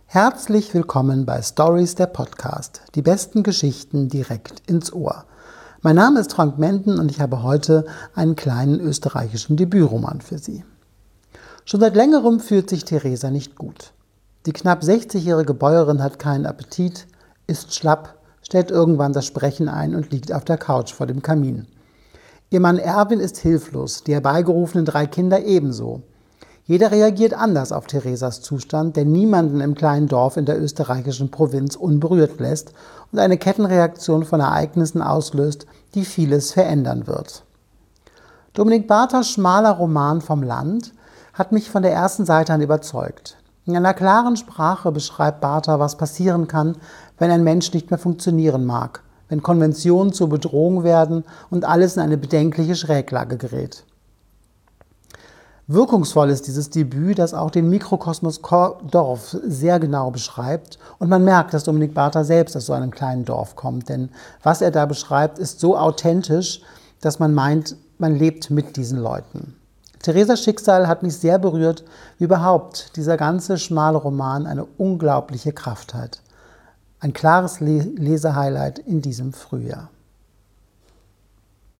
Herzlich willkommen bei Stories, der Podcast. Die besten Geschichten direkt ins Ohr. Mein Name ist Frank Menden und ich habe heute einen kleinen österreichischen Debütroman für Sie. Schon seit längerem fühlt sich Theresa nicht gut. Die knapp 60-jährige Bäuerin hat keinen Appetit, ist schlapp, stellt irgendwann das Sprechen ein und liegt auf der Couch vor dem Kamin. Ihr Mann Erwin ist hilflos, die herbeigerufenen 3 Kinder ebenso. Jeder reagiert anders auf Theresas Zustand, der niemanden im kleinen Dorf in der österreichischen Provinz unberührt lässt und eine Kettenreaktion von Ereignissen auslöst, die vieles verändern wird. Dominik Barthers schmaler Roman Vom Land hat mich von der ersten Seite an überzeugt. In einer klaren Sprache beschreibt Barther, was passieren kann, wenn ein Mensch nicht mehr funktionieren mag, wenn Konventionen zur Bedrohung werden und alles in eine bedenkliche Schräglage gerät. Wirkungsvoll ist dieses Debüt, das auch den Mikrokosmos Dorf sehr genau beschreibt. Und man merkt, dass Dominik Barther selbst aus so einem kleinen Dorf kommt. Denn was er da beschreibt, ist so authentisch, dass man meint, man lebt mit diesen Leuten. Theresas Schicksal hat mich sehr berührt, wie überhaupt dieser ganze schmale Roman eine unglaubliche Kraft hat. Ein klares Lesehighlight in diesem Frühjahr.